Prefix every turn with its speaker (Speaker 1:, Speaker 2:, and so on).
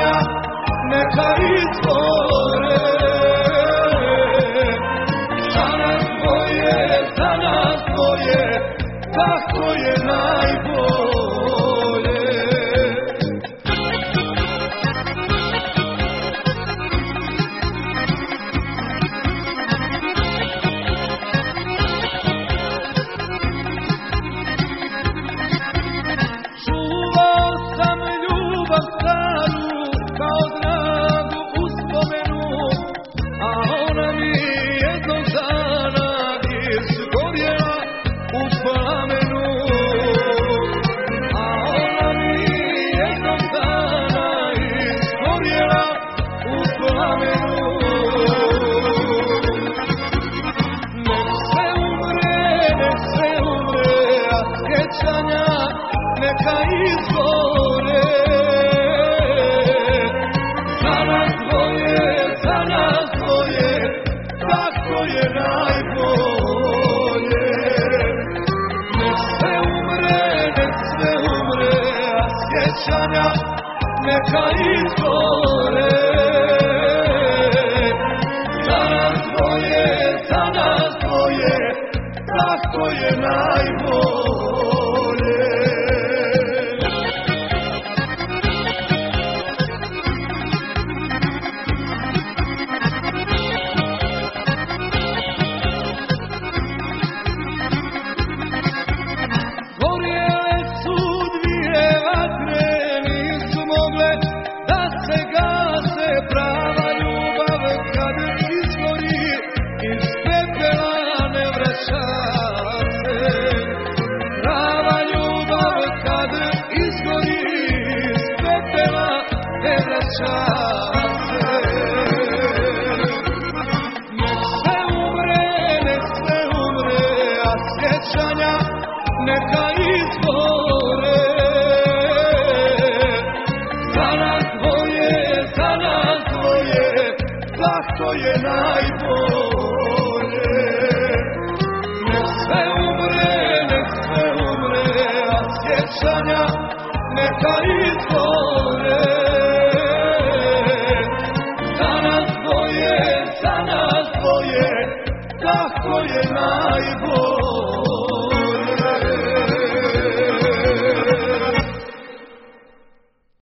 Speaker 1: sjećanja neka izgore. Za nas dvoje, tako je najbolje. Čuvao sam ljubav staru kao dragu uspomenu, a ona mi jednog dana izgorjela u plamenu. A ona mi jednog dana izgorjela u plamenu. Nek se umre, a sjećanja neka izgore. Za nas dvoje, tako je najbolje. Nek se umre, a sjećanja neka izgore. Za nas dvoje, tako je najbolje. Gorjele su dvije vatre, nisu mogle da se gase. Prava ljubav kad izgori, iz pepela ne vraća se. Prava ljubav kad izgori, iz pepela ne vraća se. Nek se umre, a sjećanja neka izgore. Za nas dvoje, tako je najbolje. Nek se umre, a sjećanja neka izgore. Za nas dvoje, tako je najbolje.